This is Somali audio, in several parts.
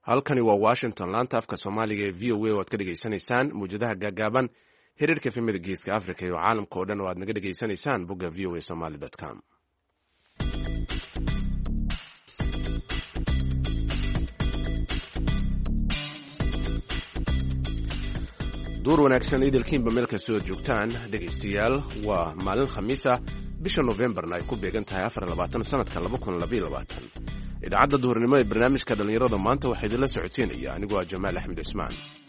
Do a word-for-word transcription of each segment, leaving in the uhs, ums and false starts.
halkani waa washington laanta afka soomaaliga ee v o a oo aad ka dhegaysanaysaan muwjadaha gaagaaban xiriirka efemada geeska africa iyo caalamka oo dhan oo aad naga dhegaysanaysaan bogga v o a somaly com. duur wanaagsan idilkiinba meel kastoo ad joogtaan dhegaystayaal waa maalin khamiis ah bisha nofembarna ay ku beegan tahay afar labaatan sanadka laba kun labaiyo labaatan. idaacadda duhurnimo ee barnaamijka dhallinyarada maanta waxaa idinla socodsiinaya anigoo ah jamaal axmed cismaan.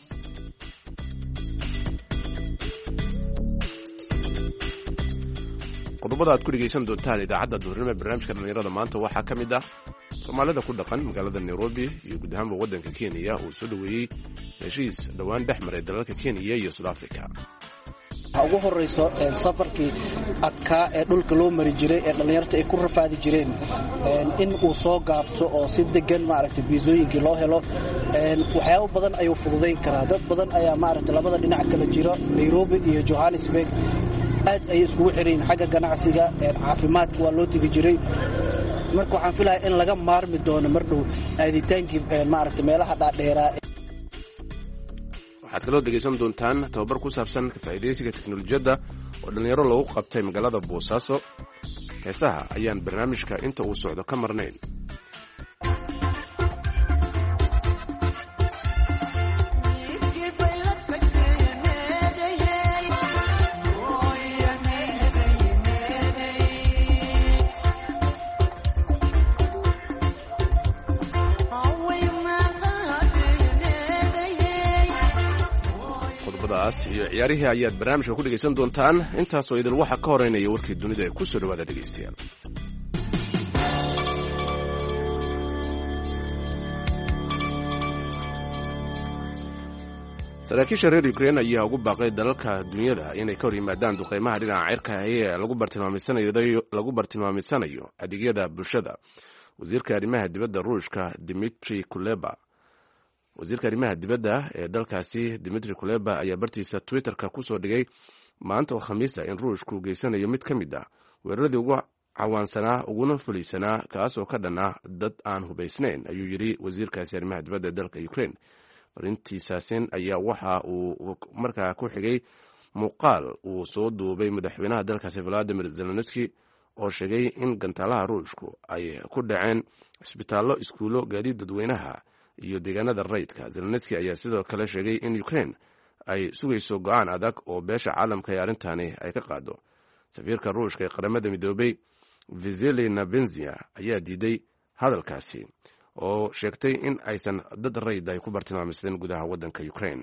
qodobada aad ku dhegaysan doontaan idaacadda duhurnimo ee barnaamijka dhallinyarada maanta waxaa ka mid ah soomaalida ku dhaqan magaalada nairobi iyo guud ahaanba waddanka kenya uu soo dhoweeyey heshiis dhowaan dhex maray dalalka kenya iyo south africa. waxaa ugu horrayso safarkii adkaa ee dhulka loo mari jiray ee dhallinyarta ay ku rafaadi jireen in uu soo gaabto oo si degan maaragtay biisooyinkii loo helo waxyaabo badan ayuu fududayn karaa. dad badan ayaa maaragtay labada dhinac kala jiro nairobi iyo johannesburg aad ayay iskugu xirayin xagga ganacsiga caafimaadka waa loo tegi jiray. marka waxaan filayaa in laga maarmi doono mar dhow aaditaankii maaragtay meelaha dhaadheeraa. waxaad kaloo dhegaysan doontaan tababar ku saabsan ka faa'iidaysiga teknolojiyadda oo dhallinyaro loogu qabtay magaalada boosaaso. heesaha ayaan barnaamijka inta uu socdo ka marnayn. iyo ciyaarihii ayaad barnaamijka ku dhegaysan doontaan. intaasoo idil waxaa ka horeynaya warkii dunida ee ku soo dhawaada dhegaystayaal. saraakiisha reer ukraine ayaa ugu baaqay dalalka dunyada inay ka hor yimaadaan duqeymaha dhinaca cirka ee lagu bartilmaamaysanayo adeegyada bulshada. wasiirka arrimaha dibadda ruushka dimitri kuleba wasiirka arrimaha dibadda ee dalkaasi dimitri kuleba ayaa bartiisa twitterka ku soo dhigay maanta oo khamiisa in ruushku geysanayo mid ka mid ah weeraradii ugu cawaansanaa uguna fulaysanaa kaas oo ka dhan ah dad aan hubaysnayn, ayuu yidhi wasiirkaasi arrimaha dibadda ee dalka ukraine. farintiisaasin ayaa waxa uu markaa ku xigay muuqaal uu soo duubay madaxweynaha dalkaasi valadimir zelenski oo sheegay in gantaalaha ruushku ay ku dhaceen cisbitaallo, iskuullo, gaadiid dadweynaha iyo deegaanada rayidka. zelenski ayaa sidoo kale sheegay in ukraine ay sugayso go-aan adag oo beesha caalamka ee arrintani ay ka qaado. safiirka ruushka ee qaramada midoobay viseli nabenzia ayaa diiday hadalkaasi oo sheegtay in aysan dad rayid ay ku bartilmaameysadeen gudaha waddanka ukraine.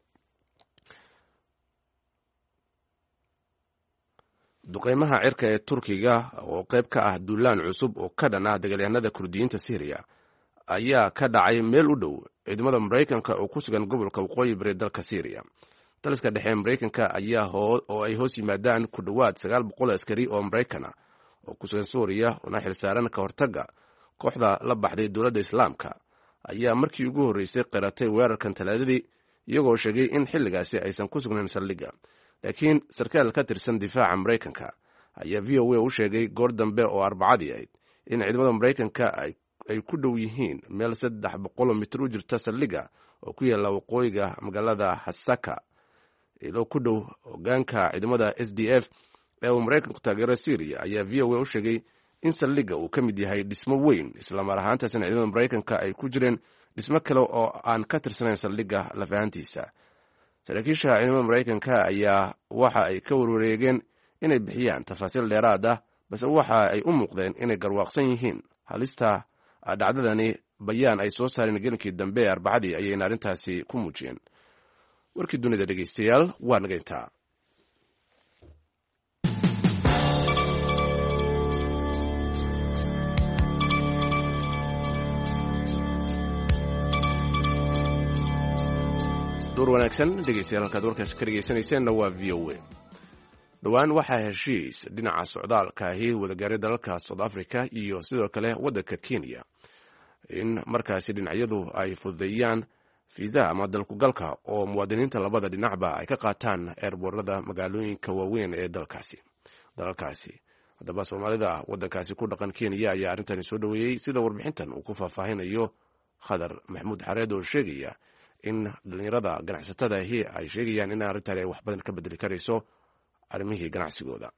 duqeymaha cirka ee turkiga oo qayb ka ah duulaan cusub oo ka dhan ah dagaalyahanada kurdiyiinta syriya ayaa ka dhacay meel u dhow ciidamada maraykanka oo ku sugan gobolka waqooyi bari dalka syriya. taliska dhexe ee maraykanka ayaa oo ay hoos yimaadaan ku dhowaad sagaal boqol askari oo maraykana oo ku sugan suuriya una xilsaaran ka hortagga kooxda la baxday dowladda islaamka ayaa markii ugu horreysay qiratay weerarkan talaadadii iyagoo sheegay in xilligaasi aysan ku sugnayn saldhigga. laakiin sarkaal ka tirsan difaaca maraykanka ayaa v o a u sheegay goor dambe oo arbacadii ahayd in ciidamada maraykanka ay ku dhow yihiin meel saddex boqoloo mitir u jirta saldhigga oo ku yaalla waqooyiga magaalada hasaka ilo ku dhow hogaanka ciidamada s d f ee uu maraykanku taageero syriya ayaa v o a u sheegay in saldhigga uu ka mid yahay dhismo weyn islamar ahaantaasina ciidamada maraykanka ay ku jireen dhismo kale oo aan ka tirsanayn saldhigga lafahantiisa. saraakiisha ciidamada maraykanka ayaa waxa ay ka warwareegeen inay bixiyaan tafaasiil dheeraad ah, balse waxa ay u muuqdeen inay garwaaqsan yihiin halista dhacdadani. bayaan ay soo saareen gelinkii dambe ee arbacadii ayayna arrintaasi ku muujiyeen. warkii dunida dhegaystayaal waa naga intaa. duur wanaagsan dhegaystayaal halkaad warkaasi ka dhegaysanayseena waa v o a. dhowaan waxaa heshiis dhinaca socdaalkaahi wadagaaray dalalka south africa iyo sidoo kale waddanka kenya in markaasi dhinacyadu ay fududeeyaan fiisaha ama dalkugalka oo muwaadiniinta labada dhinacba ay ka qaataan eerboorada magaalooyinka waaweyn ee dalkaasi dalalkaasi. haddaba soomaalida waddankaasi ku dhaqan kenya ayaa arrintani soo dhoweeyey sida warbixintan uu ku faahfaahinayo khadar maxamuud xareed oo sheegaya in dhallinyarada ganacsatadaahi ay sheegayaan in arrintan ay wax badan ka bedeli karayso arrimihii ganacsigooda.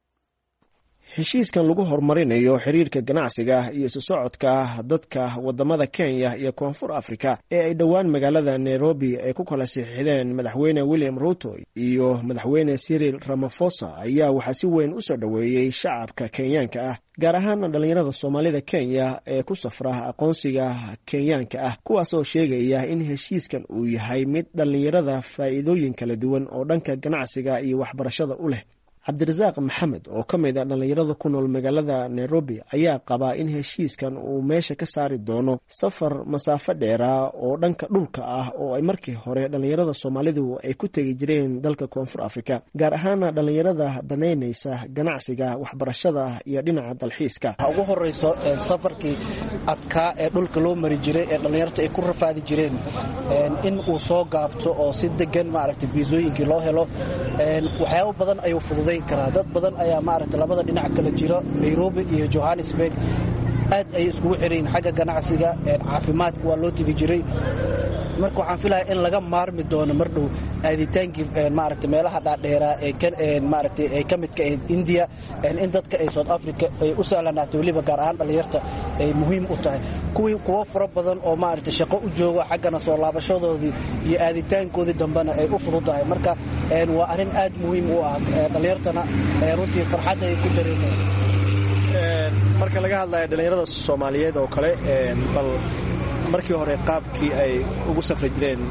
heshiiskan lagu horumarinayo xiriirka ganacsiga iyo isu socodka dadka wadamada Kenya iyo Koonfur Afrika ee ay dhowaan magaalada Nairobi ay ku kala saxiixdeen madaxweyne William Ruto iyo madaxweyne Cyril Ramaphosa ayaa waxaa si weyn u soo dhoweeyey shacabka Kenyaanka ah, gaar ahaan dhalinyarada Soomaalida Kenya ee ku safra aqoonsiga Kenyaanka ah, kuwaas oo sheegaya in heshiiskan uu yahay mid dhalinyarada faa'iidooyin kala duwan oo dhanka ganacsiga iyo waxbarashada u leh. cabdirasaaq maxamed oo ka mid ah dhalinyarada ku nool magaalada Nairobi ayaa qabaa in heshiiskan uu meesha ka saari doono safar masaafo dheera oo dhanka dhulka ah oo ay markii hore dhalinyarada Soomaalidu ay ku tagi jireen dalka Koonfur Afrika, gaar ahaan dhalinyarada daneynaysa ganacsiga, waxbarashada iyo dhinaca dalxiiska. ugu horeyso safarkii adkaa ee dhulka loo mari jiray ee dhalinyarta ay ku rafaadi jireen in uu soo gaabto oo si degan maaragtay fiisooyinkii loo helo. waxyaabo badan ayuu fududay karaa. dad badan ayaa maaragtay labada dhinac kala jiro, Nairobi iyo Johannesburg, aad ay iskugu xireen xagga ganacsiga, caafimaadka waa loo tigi jiray. marka waxaan filayaa in laga maarmi doono mar dhow aaditaankii maaragtay meelaha dhaadheeraa ee kan maaragtay ay ka mid ka ah India, in dadka ay South Africa ay u sahlanaato, waliba gaar ahaan dhalinyarta ay muhiim u tahay. kuwii kuwa fara badan oo maaragtay shaqo u jooga xaggana soo laabashadoodii iyo aaditaankoodii dambana ay u fududahay. marka waa arrin aad muhiim u ah dhalinyartana, runtii farxad ay ku dareemayaan. marka laga hadlayo dhalinyarada Soomaaliyeed oo kale, bal markii hore qaabkii ay ugu safri jireen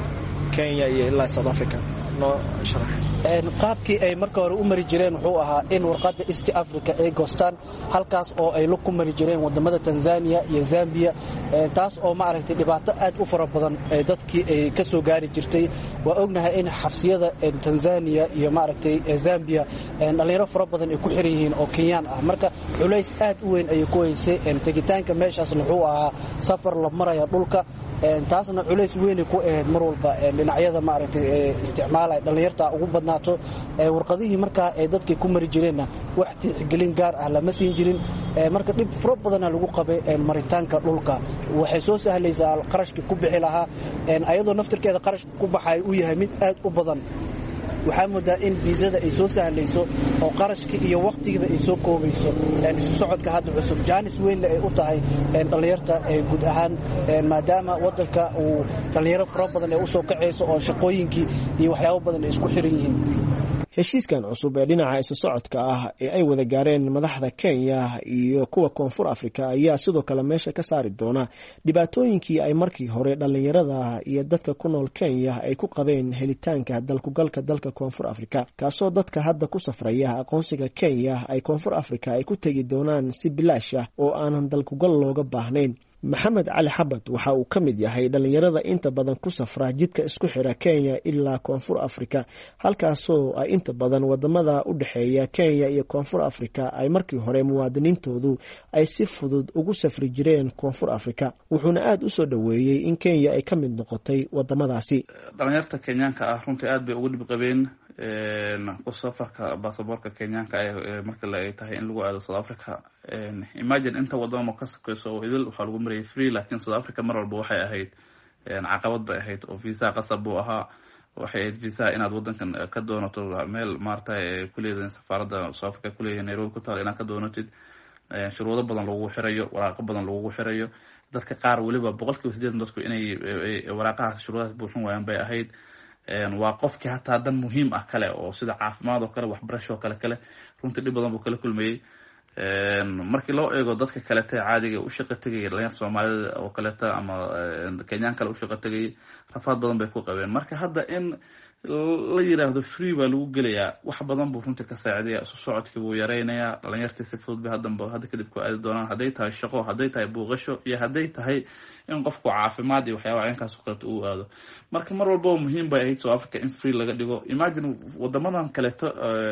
Kenya iyo ilaa South Africa noo sharax. qaabkii ay marka hore u mari jireen wuxuu ahaa in warqadda East Africa ay goostaan, halkaas oo ay ku mari jireen wadamada Tanzania iyo Zambia, taas oo maaragtay dhibaato aad u fara badan ee dadkii ay ka soo gaari jirtay. waa ognahay in xabsiyada Tanzania iyo maaragtay Zambia dhalinyaro fara badan ay ku xiran yihiin oo Kenyaan ah. marka culays aad u weyn ay ku haysay tegitaanka meeshaas. wuxuu ahaa safar la marayo dhulka, taasna culays weyn ku ahayd mar walba dhinacyada maaragtay isticmaalay dhalinyarta ugu badnaato. warqadihii markaa ay dadkii ku mari jireenna wax tixgelin gaar ah lama siin jirin. marka dhib fara badan lagu qabay maritaanka dhulka. waxay soo sahlaysaa qarashkii ku bixi lahaa, ayadoo naftirkeeda qarashka ku baxay uu yahay mid aad u badan. waxaa moodaa in viisada ay soo sahlayso oo qarashka iyo waqtigiiba ay soo koobayso. isu socodka hadda cusub jaanis weynna ay u tahay dhalinyarta guud ahaan, maadaama wadanka uu dhalinyaro fara badan ay u soo kacayso oo shaqooyinkii iyo waxyaabo badan ay isku xiran yihiin. heshiiskan cusub ee dhinaca isu socodka ah ee ay wada gaareen madaxda Kenya iyo kuwa Koonfur Afrika ayaa sidoo kale meesha ka saari doona dhibaatooyinkii ay markii hore dhalinyarada iyo dadka ku nool Kenya ay ku qabeen helitaanka dalkugalka dalka Koonfur Afrika, kaasoo dadka hadda ku safraya aqoonsiga Kenya ay Koonfur Afrika ay ku tagi doonaan si bilaash ah oo aanan dalkugal looga baahnayn. maxamed cali xabad waxa uu ka mid yahay dhalinyarada inta badan ku safra jidka isku xira Kenya ilaa Koonfur Afrika, halkaasoo ay inta badan wadamada u dhaxeeya Kenya iyo Koonfur Afrika ay markii hore muwaadiniintoodu ay si fudud ugu safri jireen Koonfur Afrika. wuxuuna aad u soo dhoweeyey in Kenya ay ka mid noqotay wadamadaasi. dhalinyarta Kenyaanka ah runtii aad bay ugu dhib qabeen ku safarka baasaboorka Kenyaanka ee marka la ay tahay in lagu aado South Africa. imagine inta wadamo ka sokayso oo idil waxaa lagu marayay free, laakiin South Africa mar walba waxay ahayd caqabad bay ahayd oo visa qasab uu ahaa. waxay ahayd visa inaad wadankan ka doonato meel maartay kuleedahay safaaradda South Africa kuleeyahay Nairobi ku taal inaad ka doonatid. shuruudo badan lagu xirayo, waraaqo badan lagu xirayo. dadka qaar waliba boqolkiiba siddeetan dadku inay waraaqahaas shuruudahaas buuxin waayaan bay ahayd. waa qofkii hataa dan muhiim ah kale oo sida caafimaad oo kale, waxbarasho oo kale kale runtii dhib badan buu kala kulmayay. markii loo eego dadka kalete caadiga u shaqo tagay dhalinyarta Soomaalida oo kaleta ama Kenyaan kale u shaqo tagay, rafaad badan bay ku qabeen. marka hadda in la yiraahdo free baa lagu gelayaa, wax badan buu runtii ka saacidayaa, isu socodkii buu yareynayaa. dhalinyartii si fudud bay haddanba hadda kadib ku aadi doonaan, hadday tahay shaqo, hadday tahay buuqasho iyo hadday tahay in qofku caafimaad iyo waxyaabaha inkaas oo kaleto uu aado. marka mar walba muhiim bay ahayd South Africa in free laga dhigo. imagine wadamadan kaleeto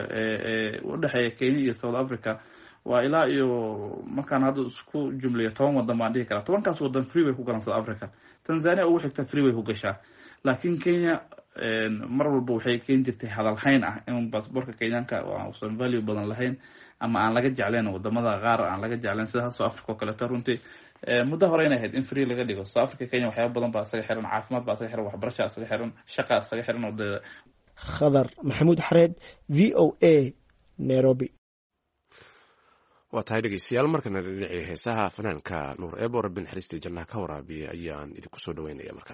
ee u dhexeeya Kenya iyo South Africa waa ilaa iyo markaan hadda isku jumleeyo toban wadan baan dhihi karaa. tobankaas wadan free way ku galaan South Africa. Tanzania ugu xigta free way ku gashaa. laakiin Kenya mar walba waxay keeni jirtay hadalhayn ah in baasaboorka Kenyaanka uusan value badan lahayn ama aan laga jeclayn wadamada qaar aan laga jeclayn sida South Africa oo kale runtii muddo hore inay ahayd in free laga dhigo South Africa Kenya waxyaabo badan baa isaga xiran caafimaad baa isaga xiran waxbarasho isaga xiran shaqo isaga xiran wadada Khadar Maxamuud Xareed V O A Nairobi waa tahay dhegeystayaal markana dhinacii heesaha fanaanka Nuur Eebo Rabbin Xaristi Jannaha ka waraabiya ayaan idinku soo dhaweynaya markan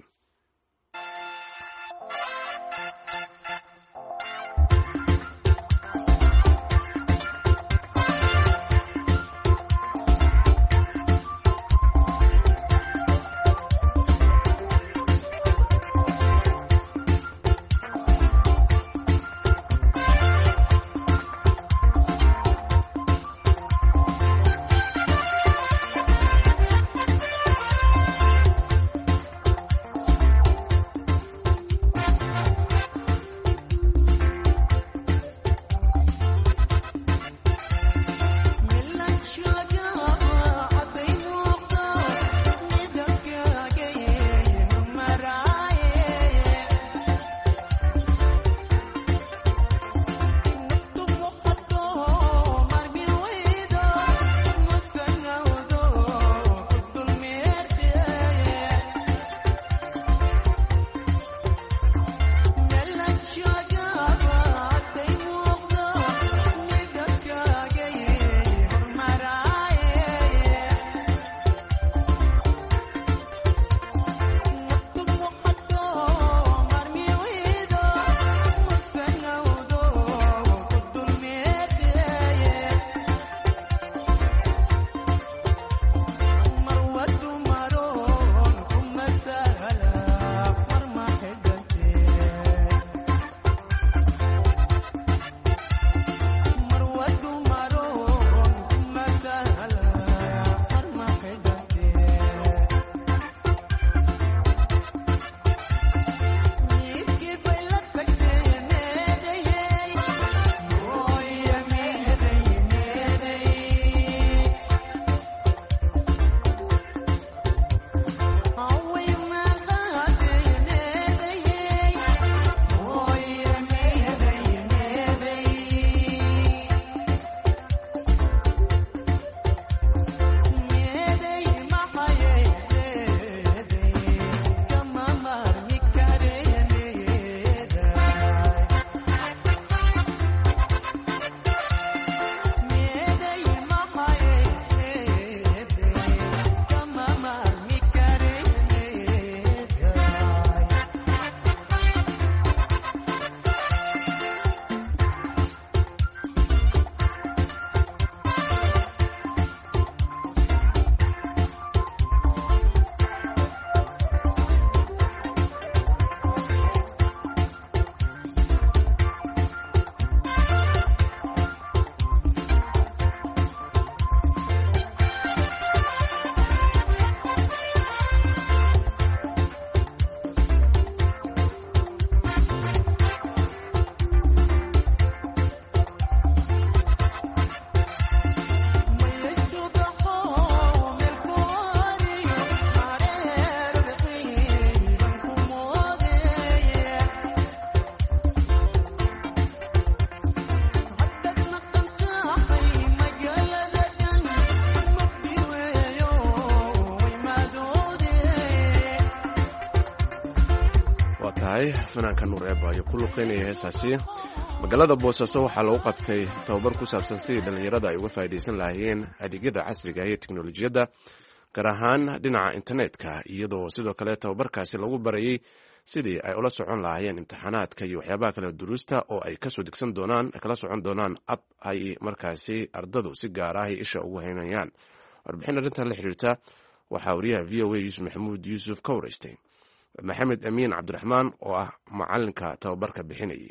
fanaanka Nuur Eebo ayaa ku luqeynaya heesaasi magaalada Boosaaso waxaa lagu qabtay tababar ku saabsan sidii dhalinyarada ay uga faa'iideysan lahaayeen adeegyada casriga ah ee teknolojiyadda gaar ahaan dhinaca internetka iyadoo sidoo kale tababarkaasi lagu barayay sidii ay ula socon lahaayeen imtixaanaadka iyo waxyaabaha kale duruusta oo ay kasoo degsan doonaan kala socon doonaan app ay markaasi ardadu si gaar ah isha ugu haynayaan warbixin arrintan la xiriirta waxaa wariyaha V O A Yuusuf Maxamuud Yuusuf ka wareystay Maxamed Amiin Cabdiraxmaan oo ah macalinka tababarka bixinayay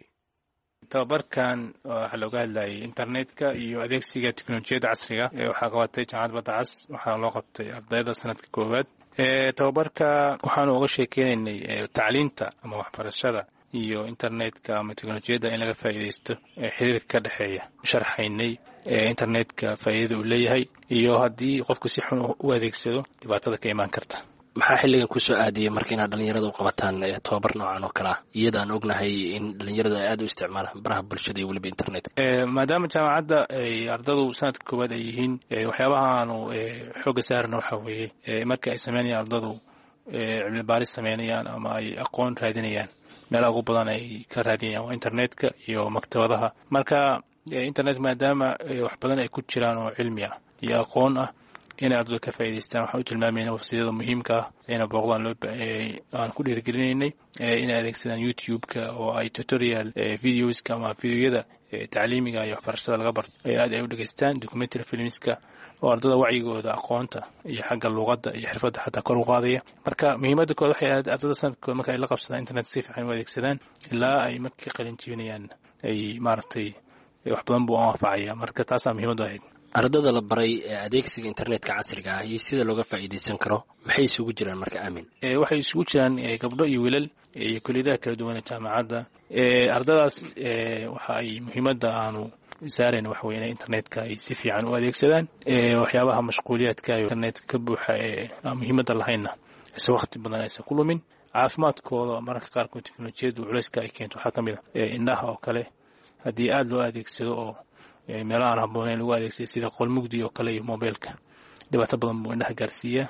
tababarkan waxa looga hadlayay internetka iyo adeegsiga teknolojiyadda casriga ee waxa qabatay Jaamacadda Badda Cas waxa loo qabtay ardayda sanadka koowaad ee tababarka waxaan uga sheekeynay tacliinta ama waxbarashada iyo internetka ama teknolojiyadda in laga faa'iideysto xiriirka ka dhaxeeya sharxaynay internetka faa'iidada uu leeyahay iyo haddii qofku si xun u adeegsado dhibaatada ka iman karta maxaa xilligan kusoo aadiyay marka inaad dhalinyarada u qabataan tababar noocan oo kale ah iyadaan ognahay in dhalinyarada ay aad u isticmaalaan baraha bulshada iyo weliba internetka maadaama jaamacadda ay ardadu sanadka koowaad ay yihiin waxyaabaha aanu xooga saarana waxaa weeye marka ay sameynayaan ardadu cilmi baaris sameynayaan ama ay aqoon raadinayaan meelaha ugu badan ay ka raadinayaan waa internetka iyo maktabadaha marka internet maadaama wax badan ay ku jiraan oo cilmi ah iyo aqoon ah inay ardadu ka faa'iidaystaan waxaan u tilmaamayna websiyada muhiimka ah inay booqdaan loo aan ku dhiirigelinaynay inay adeegsadaan youtube-ka oo ay tutorial videoska ama videoyada tacliimiga iyo waxbarashada laga barto ay aad ay u dhegaystaan documentary filmska oo ardada wacyigooda aqoonta iyo xagga luuqadda iyo xirfadda xataa kor u qaadaya marka muhiimadda kood waxay ahayd ardada sanadkooda marka ay la qabsadaan internet si fiican u adeegsadaan ilaa ay markii qalin jibinayaan ay maaragtay wax badan buu anfacaya marka taasaa muhiimaddu ahayd ardada la baray adeegsiga internetka casriga ah iyo sida looga faa'iidaysan karo maxay isugu jiraan marka aamin waxay isugu jiraan gabdho iyo wiilal iyo kulliyadaha kala duwan ee jaamacadda ardadaas waxa ay muhiimadda aanu saareen waxa weeye internetka ay si fiican u adeegsadaan waxyaabaha mashquuliyaadka internetka ka buuxa ee aan muhiimadda lahayna isa waqti badan aysan ku lumin caafimaadkooda mararka qaarkood teknolojiyaddu culayska ay keento waxaa ka mid ah indhaha oo kale haddii aada loo adeegsado oo meelaha aan habboonayn lagu adeegsado sida qolmugdi oo kale iyo mobilka dhibaato badan buu indhaha gaarsiiyaa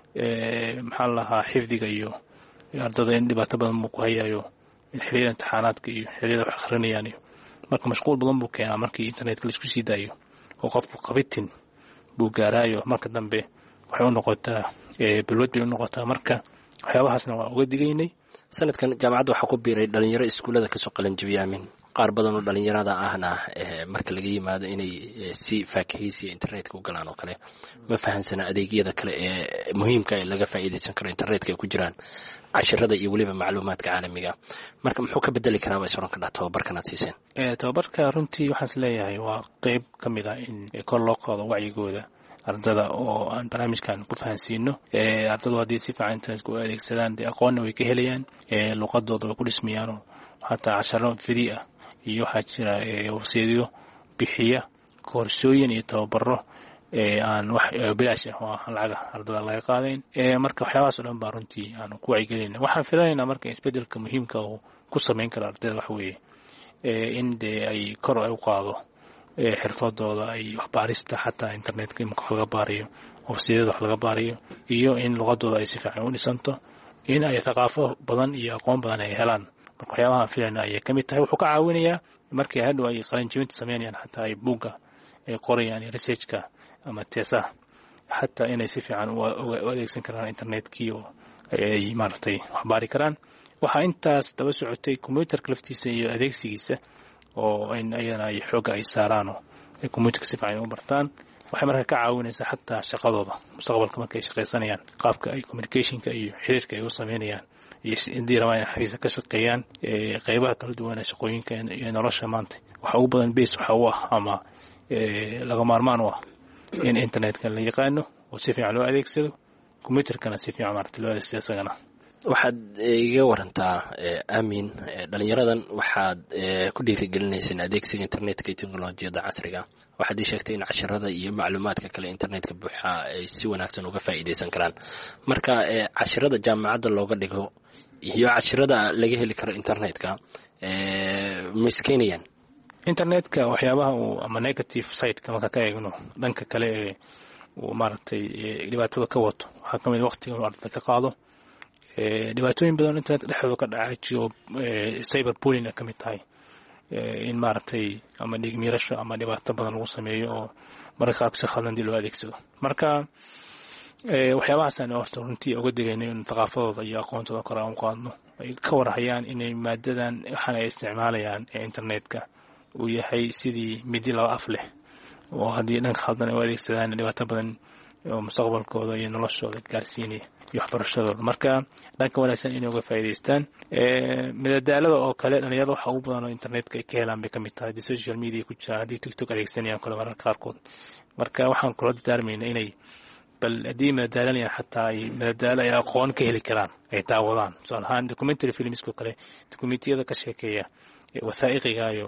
maxaa la lahaa xifdiga iyo ardada in dhibaato badan buu ku hayayo xilliyada imtixaanaadka iyo xilliyada wax akhrinayaan iyo marka mashquul badan buu keenaa markii internetka laisku sii daayo oo qofku qabitin buu gaaraayo marka dambe waxay u noqotaa balwad bay u noqotaa marka waxyaabahaasna waa uga digaynay sanadkan jaamacadda waxaa ku biiray dhalinyaro iskuullada kasoo qalin jabiya aamin qaar badan oo dhalinyarada ahna marka laga yimaado inay si faakahaysiya internetka u galaan oo kale ma fahansana adeegyada kale ee muhiimka ee laga faa'iidaysan karo internetka ay ku jiraan cashirada iyo weliba macluumaadka caalamiga marka muxuu ka bedeli karaa bay soran kadhaa tababarkan aad siiseen tababarka runtii waxaan is leeyahay waa qeyb ka mid ah in kor loo qaado wacyigooda ardada oo aan barnaamijkan ku fahansiino ardadu haddii si fiican internetka u adeegsadaan dee aqoonna way ka helayaan luqadooda way ku dhismayaanoo hataa casharo fidii ah iyo waxaa jira websaytyo bixiya koorsooyin iyo tababaro aan wax bilaash ah oo aan lacaga ardada laga qaadayn marka waxyaabahaas oo dhan baa runtii aanu ku wacyigelinayna waxaan filanaynaa marka isbeddelka muhiimka uu ku samayn karo ardayda waxa weeye in dee ay kor u qaado xirfadooda ay waxbaarista xataa internetka imika wax laga baarayo websaytyada wax laga baarayo iyo in luqadooda ay si fiican u dhisanto in ay thaqaafo badan iyo aqoon badan ay helaan marka waxyaabahaan filayna ayay ka mid tahay wuxuu ka caawinayaa markii hadhow ay qalinjibinta sameynayaan xataa ay buugga ay qorayaan iyo researchka ama teesaha xataa inay si fiican u adeegsan karaan internetkii oo ay maaragtay waxbaari karaan waxaa intaas daba socotay combyuterka laftiisa iyo adeegsigiisa oo in ayana ay xoogga ay saaraanoo ay combyuterka si fiican u bartaan waxay markaa ka caawinaysaa xataa shaqadooda mustaqbalka marka ay shaqaysanayaan qaabka ay communicationka iyo xiriirka ay u sameynayaan iyo indii rabaan inay xafiisa ka shaqeeyaan qeybaha kala duwan ee shaqooyinka iyo nolosha maanta waxa ugu badan base waxa u ah ama laga maarmaan u ah in internetka la yaqaano oo si fiican loo adeegsado combyuterkana si fiican maarata loo adeegsado isagana waxaad iga warantaa aamin dhalinyaradan waxaad ku dhiirigelinayseen adeegsiga internetka iyo teknolojiyadda casriga waxaad ii sheegtay in casharada iyo macluumaadka kale internetka buuxa ay si wanaagsan uga faa'iidaysan karaan marka casharada jaamacadda looga dhigo iyo casharada laga heli karo internetka ma iskeenayaan internetka waxyaabaha uu ama negative siteka marka ka eegno dhanka kale ee uu maaragtay dhibaatada ka wato waxaa ka mid waqtiga uu ardada ka qaado dhibaatooyin badan internetka dhexdooda ka dhacay jiro cyber bullying ka mid tahay in maaragtay ama dhigmiirasho ama dhibaato badan lagu sameeyo oo mararka qaarkood si khaldan dii loo adeegsado marka waxyaabahaasaan horta runtii uga digayno in thaqaafadooda iyo aqoontooda kor aan u qaadno ay ka warhayaan inay maadadan waxaan ay isticmaalayaan ee internetka uu yahay sidii midi laba af leh oo haddii dhanka khaldan ay u adeegsadaan dhibaato badan oo mustaqbalkooda iyo noloshooda gaarsiinaya iyo waxbarashadooda marka dhanka wanaagsan inay uga faa'iidaystaan madadaalada oo kale dhalinyarada waxa ugu badan oo internetka ay ka helaan bay ka mid tahay haddii social media ku jiraan haddii tiktok adeegsanayaan kale mararka qaarkood marka waxaan kula dardaarmayna inay bal haddii madadaalanayaan xataa ay madadaalo ay aqoon ka heli karaan ay daawadaan tusaale ahaan documentary filmska oo kale dokumentiyada ka sheekeeya wathaa'iqiga iyo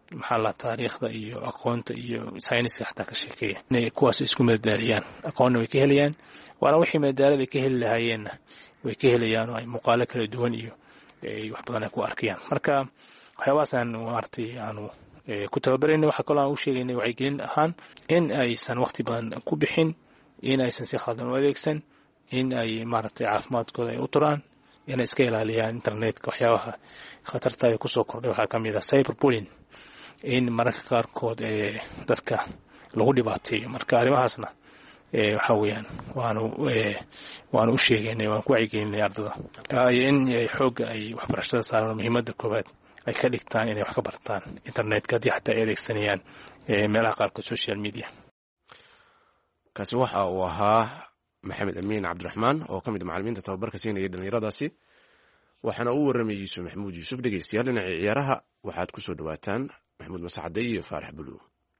maxaa la taariikhda iyo aqoonta iyo sayniska xataa ka sheekeeya inay kuwaas isku madaaliyaan aqoonna way ka helayaan waana wixii madaalada ka heli lahaayeenna way ka helayaan oo ay muuqaalo kala duwan iyo wax badan ay ku arkayaan marka waxyaabahaasaan maaragtay aanu ku tababarayna waxaa kaloo aan u sheegaynay wacyigelin ahaan in aysan waqti badan ku bixin in aysan si khaldan u adeegsan in ay maaragtay caafimaadkooda ay u turaan inay iska ilaaliyaan internetka waxyaabaha khatarta ay kusoo kordhay waxaa ka mid ah cyberbullying in mararka qaarkood ee dadka lagu dhibaateeyo marka arrimahaasna waxaa weeyaan waanu waanu u sheegaynay waan ku wacyigelinay ardada in xoogga ay waxbarashada saaraan muhiimadda koowaad ay ka dhigtaan inay wax ka bartaan internetka haddii xataa ay adeegsanayaan meelaha qaarkood social media kaasi waxa uu ahaa maxamed amiin cabdiraxmaan oo ka mid a macallimiinta tababarka siinaya dhallinyaradaasi waxaana uu warramayay yuusuf maxamuud yuusuf dhegeystayaal dhinacii ciyaaraha waxaad ku soo dhawaataan maxamuud masacade iyo faarax buluug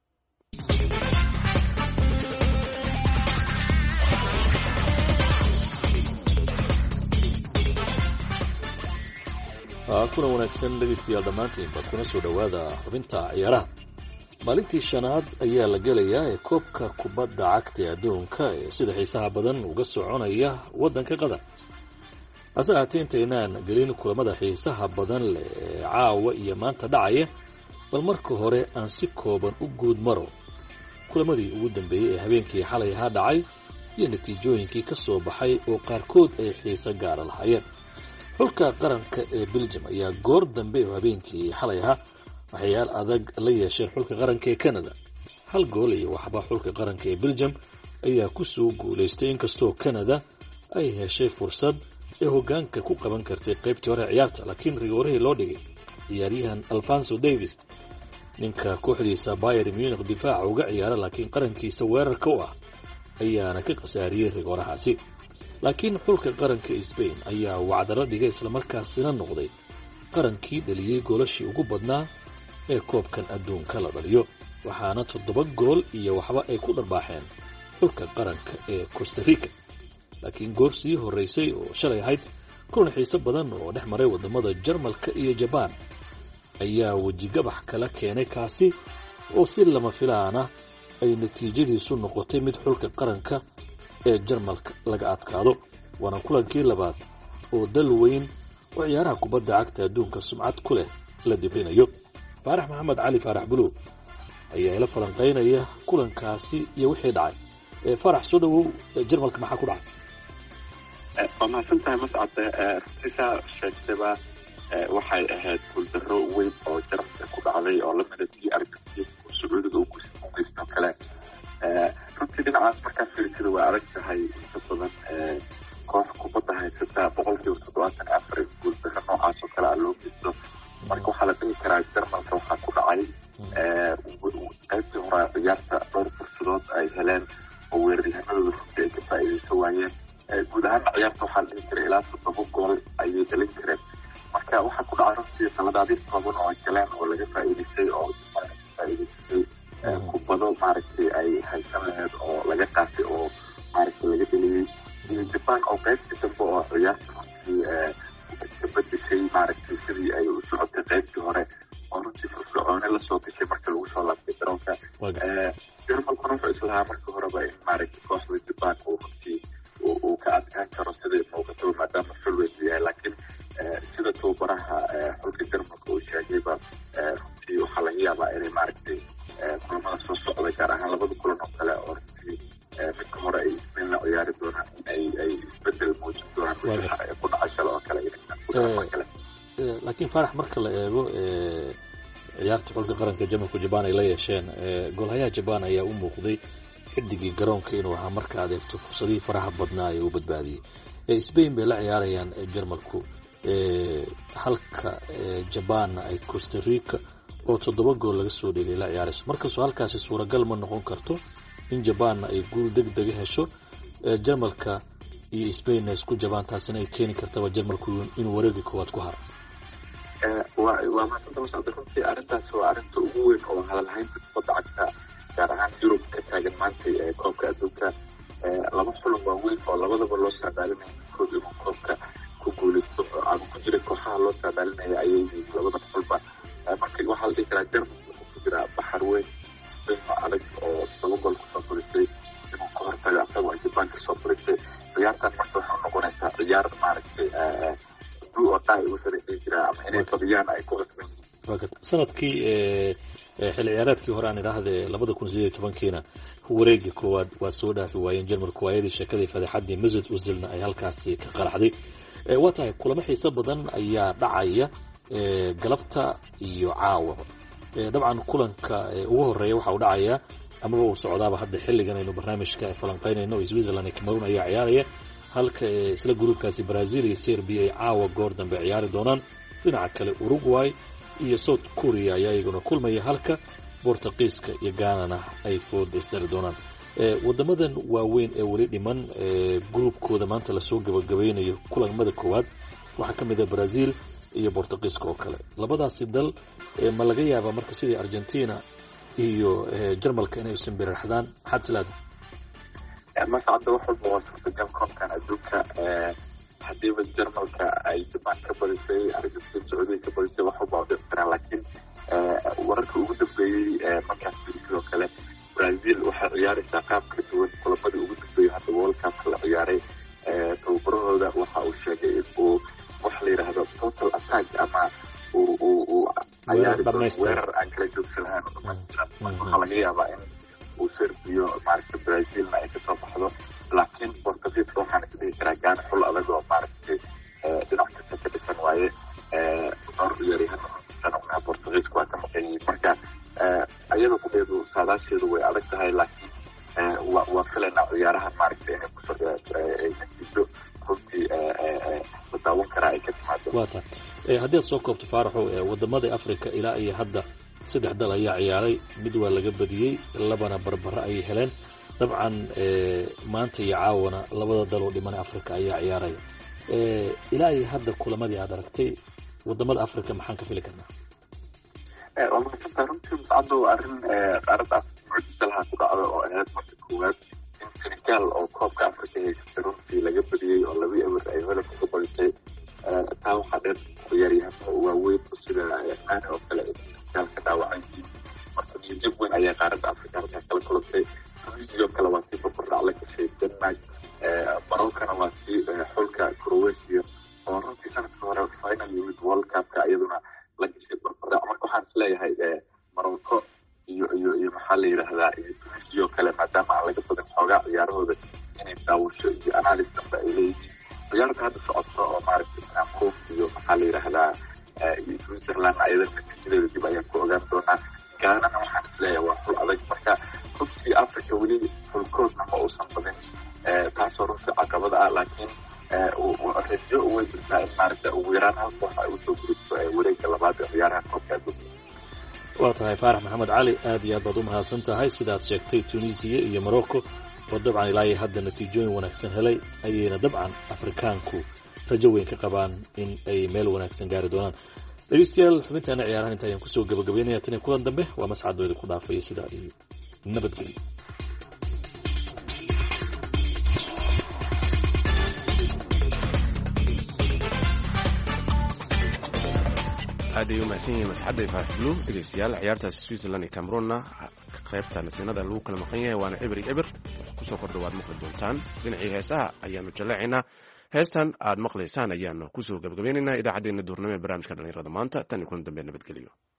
kuna wanaagsan dhegaystayaal dhammaantiinba kuna soo dhowaada xubinta ciyaaraha maalintii shanaad ayaa la gelayaa ee koobka kubadda cagta ee adduunka ee sida xiisaha badan uga soconaya waddanka qatar hase ahaatee intaynaan gelin kulamada xiisaha badan leh ee caawa iyo maanta dhacaya bal marka hore aan si kooban u guud maro kulamadii ugu dambeeyey ee habeenkii xalay ahaa dhacay iyo natiijooyinkii ka soo baxay oo qaarkood ay xiiso gaara lahaayeen xulka qaranka ee Belgium ayaa goor dambe oo habeenkii xalay ahaa waxyaal adag la yeesheen xulka qaranka ee Canada hal gool iyo waxba xulka qaranka ee Belgium ayaa ku soo guuleystay inkastoo Canada ay heshay fursad ay hoggaanka ku qaban kartay qaybtii hore ciyaarta laakiin rigoorihii loo dhigay ciyaaryahan Alphonso Davies ninka kooxdiisa Bayern Munich difaaca uga ciyaara laakiin qarankiisa weerarka u ah ayaana ka qasaariyay rigoorahaasi laakiin xulka qaranka Spain ayaa wacdaro dhigay isla markaasina noqday qarankii dhaliyay goolashii ugu badnaa ee koobkan adduunka la dhaliyo waxaana toddoba gool iyo waxba ay ku dharbaaxeen xulka qaranka ee Costa Rica laakiin goor sii horeysay oo shalay ahayd kulan xiiso badan oo dhex maray wadamada Jarmalka iyo Japan ayaa wajigabax kala keenay kaasi oo si lama filaana ay natiijadiisu noqotay mid xulka qaranka ee Jarmalka laga adkaado waana kulankii labaad oo dal weyn oo ciyaaraha kubadda cagta adduunka sumcad ku leh la dibrinayo faarax maxamed cali faarax buluug ayaa ila falanqeynaya kulankaasi iyo wixii dhacay ee faarax soo dhawow Jarmalka maxaa ku dhacay waa mahadsantahay mascade runtiisa sheegtaba waxay ahayd guuldarro weyn oo Jarmalka ku dhacday oo la midabkii Argentina oo Sacuudiga u geysto kale runtii dhinacaas markaa fiirsada waa adag tahay inta badan koox kubadda haysata boqolkiiba toddobaatan afar guuldarro noocaas oo kale a loo geysto marka waxaa la dhihi karaa Jarmalka waxaa ku dhacay qaybtii hore ciyaarta dhowr fursadood ay heleen oo weeraryahanadooda runtii ay ka faa'iidaysan waayeen guud ahaana ciyaarta waxaa la dhihi karay ilaa toddoba gool ayay dhalin kareen marka waxaa ku dhacay runtii qaladaadyo kooban oo ay galeen oo laga faa'iidaystay oo faa'iidaystay kubado maaragtay ay haysan lahayd oo laga qaatay oo maaragtay laga dheliyey iyo Japan oo qaybtii dambe oo ciyaarta runtii ka bedeshay maaragtay sidii ay u socotay qaybtii hore oo runtii firfircooni lasoo gashay marka lagu soo laabtay garoonka Jarmalkuna wuxuu islahaa marka horeba in maaragtay kooxda Japan uu runtii uu ka adkaan karo sidai muuqato maadaama xulweyd yahay laakiin sida tababaraha xulka Jarmalka uu sheegayba runtii waxaa laga yaabaa inay maaragtay kulamada soo socda gaar ahaan labada kulan oo kale oo runtii midka hore ay Spain la ciyaari doonaan in ay ay isbedel muujin doonaan ku dhacashada oo kale kale laakiin faarax marka la eego ciyaarta xulka qaranka Jarmalka Japan ay la yeesheen goolhayaha Japan ayaa u muuqday xidigii garoonka inuu ahaa marka adeegto fursadihii faraha badnaa ee uu badbaadiyey Spain bay la ciyaarayaan Jarmalku halka Japan ay Costa Rica oo toddoba gool laga soo dhigay la ciyaarayso markaasoo halkaasi suuragal ma noqon karto in Japan ay guul degdeg hesho Jarmalka iyo Spain isku Japan taasina ay keeni kartaba Jarmalku inuu wareegi koowaad ku haro waa waa maanta runtii arrintaas waa arrinta ugu weyn oo hadalhaynta kubadda cagta gaar ahaan Yurub ka taagan maanta ee koobka adduunka laba xulun waa weyn oo labadaba loo saadaalinaya kood inuu koobka ku guuleysto ama ku jira kooxaha loo saadaalinaya ayay labada xulba marka waxaa la dhihi karaa Jarmalku jira baxar weyn adag oo laba gool kusoo furisay inuu ka hortago asagoo ay jabaan kasoo furisay ciyaartan marka waxay noqonaysaa ciyaar maaragtay duu oo dhaa ugu sharixi jira ama inay fadiyaan ay ku qasban sanadkii xilli ciyaareedkii hore aan idhaahde labada kun sideed iyo tobankiina wareegii koowaad waa soo dhaafi waayeen jarmalku waayadii sheekadii fadeexadii Mesut Ozilna ay halkaasi ka qaraxday waa tahay kulamo xiiso badan ayaa dhacaya galabta iyo caawa dabcan kulanka ugu horeeya waxa uu dhacaya amaba uu socdaaba hadda xilligan aynu barnaamijka falanqaynayno oo Switzerland iyo Cameroon ayaa ciyaaraya halka isla gruubkaasi Brazil iyo Serbia ay caawa goor dambe ciyaari doonaan dhinaca kale Uruguay iyo South Korea ayaa iyaguna kulmaya halka Portugiiska iyo Ghana ay food isdari doonaan wadamadan waaweyn ee wali dhiman gruubkooda maanta la soo gabagabeynayo kulamada koowaad waxa kamid ah Brazil iyo Portugiiska oo kale labadaasi dal ma laga yaabaa marka sidii Argentina iyo Jarmalka inay isu biraxdaan xadsilaad mas'aada waxa uu suurtagal koobkan adduunka hadiiba Jarmalka ay jabaan ka badisay Argentina Sacuudiga ka badisay waxa uu baaqday karaan laakiin wararka ugu dambeeyay markaas sidoo kale Brazil waxay ciyaaraysaa qaab ka duwan kulamadii ugu dambeeyay hadda World Cup la ciyaaray tababarahooda waxa uu sheegay inuu wax la yiraahdo total attack ama uu uu weerar aan kala joogsan waxaa laga yaabaa in uu Serbia maaragtay Brazilna ay kasoo baxdo laakiin Portugiiska waxaan is dhihi karaa gaan xul adag oo maaragtay dhinac kasta ka dhisan waaye dhowr ciyaaryahan sanadka Portugiiska waa ka maqan yihiin marka ayada kudeedu saadaasheedu way adag tahay laakiin waa filaynaa ciyaarahan maaragtay inay kusoo natiijo runtii la daawan karaa ay ka timaado waa tahay haddii aad soo koobto faaraxo wadamada Afrika ilaa iyo hadda saddex dal ayaa ciyaaray mid waa laga badiyey labana barbara ay heleen dabcan maanta iyo caawana labada dal oo dhiman Afrika ayaa ciyaaraya ilaa iyo hadda kulamadii aad aragtay wadamada Afrika maxaan ka fili karnaa waa maanta runtii macdo arrin qaaradda mucjisalaha ku dhacda oo ahayd marka koowaad in Senegal oo koobka Afrika haystay runtii laga badiyey oo laba ewer ay holland ku badisay taa waxaa dheer ciyaaryahanka waaweyn sida Ghana oo kale ka dhaawacay marka jib weyn ayaa qaaradda Afrika halkaa kala kulantay sidoo kale waa sii barbardhac la gashay Denmark Morocco waa sii xulka Croatia oo runtii sanadka hore final yimid World Cup-ka iyaduna la gashay barbardhac marka waxaan isleeyahay Morocco iyo iyo iyo maxaa la yidhaahdaa iyo Tunisia kale maadaama aan laga badan xoogaa ciyaarahooda inay daawasho iyo analysis dambe ay leeyihiin ciyaarta hadda socota oo maaragtay Cameroon iyo maxaa la yidhaahdaa iyo Switzerland ayada natiijadeeda dib ayaan ku ogaan doonaa Ghana waxaan isleeyahay waa xul adag marka runtii Afrika weli xulkoodna ma uusan badin taasoo runtii caqabada ah laakiin rajo way jirtaa in maaragtay ugu yaraan hal koox ay usoo gudubto wareegga labaad ee ciyaaraha koobka adduunka waa tahay faarax maxamed cali aad iyo aad baad u mahadsan tahay sidaad sheegtay Tunisia iyo Morocco oo dabcan ilaa iyo hadda natiijooyin wanaagsan helay ayayna dabcan Afrikaanku rajo weyn ka qabaan in ay meel wanaagsan gaari doonaan dhegeystayaal xubintaana ciyaarahan inta ayaan kusoo gabagabeynaya tan kulan dambe waa mascadooda ku dhaafaya sidaa iyo nabadgelyo aad ay u mahadsan yihiin masxadda ifaarax blue dhegeystayaal ciyaartaasi Switzerland iyo Cameroonna qaybta nasiinada lagu kala maqan yahay waana eber iyo eber kusoo kordha waad maqli doontaan dhinacii heesaha ayaanu jaleecaynaa heestan aad maqlaysaan ayaanu kusoo gabagabeynaynaa idaacaddeenna duurnimo ee barnaamijka dhallinyarada maanta tan iyo kulan dambe nabadgelyo